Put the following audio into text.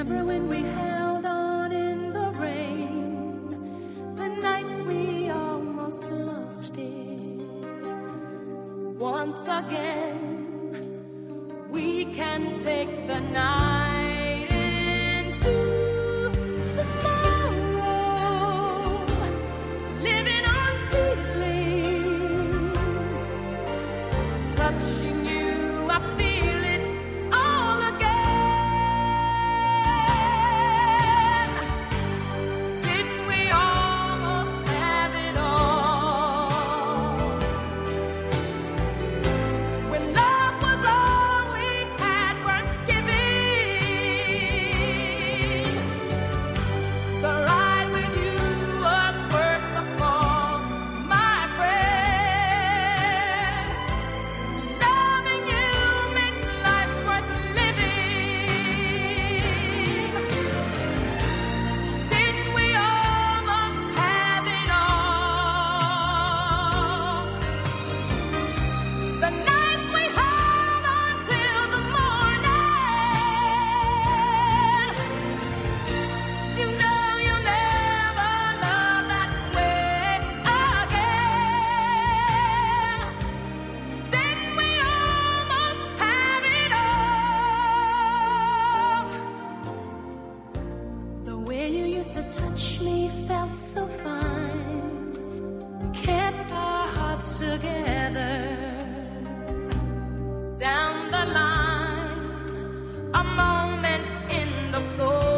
Remember when we held on in the rain, the nights we almost lost it. Once again, we can take the night into tomorrow, living on feelings, touching you, I feel it all again. Didn't we almost have it all? When love was all we had worth giving, the ride with you was worth the fall, my friend. Loving you makes life worth living. Didn't we almost have it all? The nights we held until the morning. You know you'll never love that way again. Didn't we almost have it all? The way you used to touch me felt so fine. Kept our hearts together. Down the line, a moment in the soul.